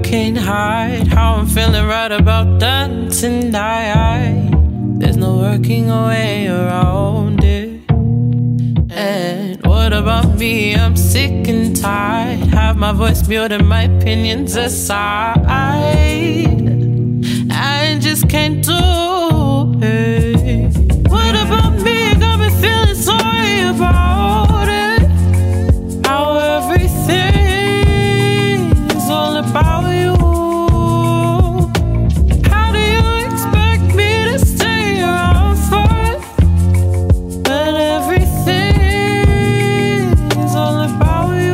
can't hide how I'm feeling right about that tonight. There's no working a way around it. And what about me? I'm sick and tired. Have my voice muted, my opinions aside. I just can't do it. What about me? Got me feeling sorry about it. How everything is all about you. How do you expect me to stay around for it when everything is all about you?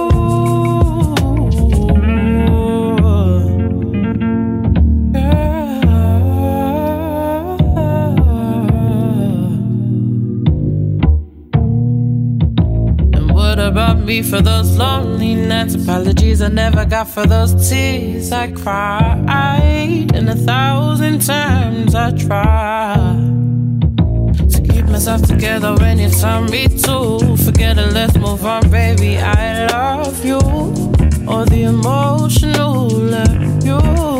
About me for those lonely nights, apologies I never got for those tears I cried, and 1,000 times I tried to keep myself together when you tell me to forget it, let's move on, baby, I love you, or the emotional love you.